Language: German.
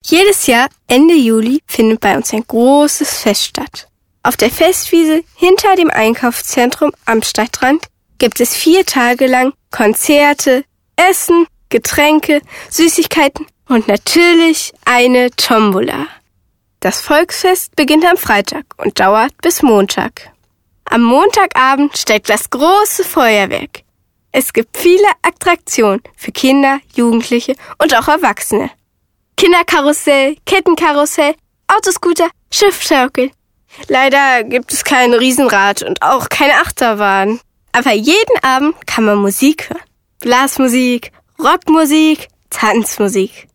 Jedes Jahr Ende Juli findet bei uns ein großes Fest statt. Auf der Festwiese hinter dem Einkaufszentrum am Stadtrand gibt es 4 Tage lang Konzerte, Essen, Getränke, Süßigkeiten und natürlich eine Tombola. Das Volksfest beginnt am Freitag und dauert bis Montag. Am Montagabend steigt das große Feuerwerk. Es gibt viele Attraktionen für Kinder, Jugendliche und auch Erwachsene. Kinderkarussell, Kettenkarussell, Autoscooter, Schiffschaukel. Leider gibt es kein Riesenrad und auch keine Achterbahn. Aber jeden Abend kann man Musik hören. Blasmusik, Rockmusik, Tanzmusik.